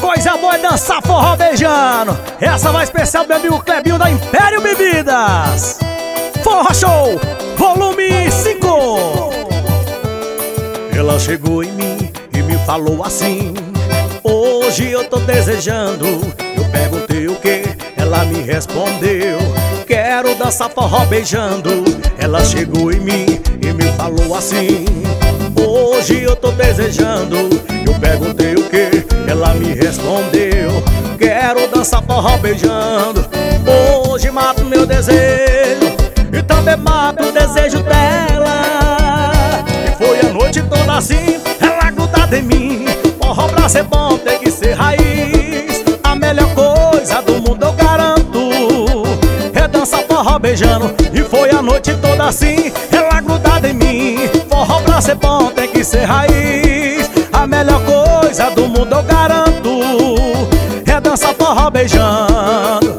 Coisa boa é dançar forró beijando. Essa vai especial do meu amigo Clebinho da Império Bebidas. Forró Show, volume 5. Ela chegou em mim e me falou assim: hoje eu tô desejando. Eu perguntei o que, ela me respondeu: quero dançar forró beijando. Ela chegou em mim e me falou assim: hoje eu tô desejando. Eu perguntei o que, ela me respondeu: quero dançar forró beijando. Hoje mato meu desejo e também mato o desejo dela. E foi a noite toda assim, ela grudada em mim. Forró pra ser bom tem que ser raiz. A melhor coisa do mundo eu garanto é dançar forró beijando. E foi a noite toda assim, ela grudada em mim. Forró pra ser bom tem que ser raiz. A melhor coisa do mundo eu garanto é dançar forró beijando.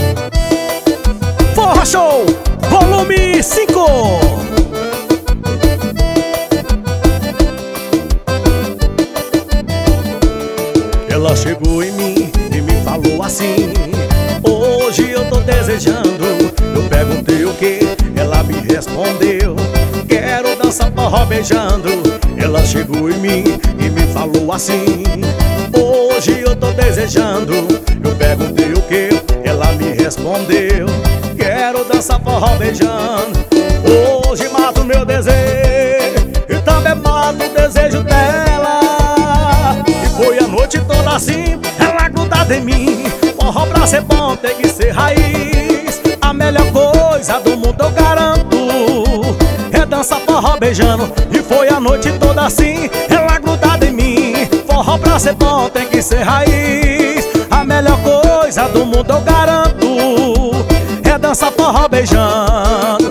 Forró Show, volume 5. Ela chegou em mim e me falou assim: hoje eu tô desejando. Eu perguntei o que, ela me respondeu: quero dançar forró beijando. Ela chegou em mim e me falou assim: hoje eu tô desejando. Eu perguntei o que, ela me respondeu: quero dançar forró beijando. Hoje mato meu desejo e também mato o desejo dela. E foi a noite toda assim, ela grudada em mim. Forró pra ser bom tem que ser raiz. A melhor coisa do mundo eu garanto é dançar forró beijando. E foi a noite toda assim, ela grudada em mim. Forró pra ser bom tem que ser raiz. A melhor coisa do mundo eu garanto é dançar forró beijando.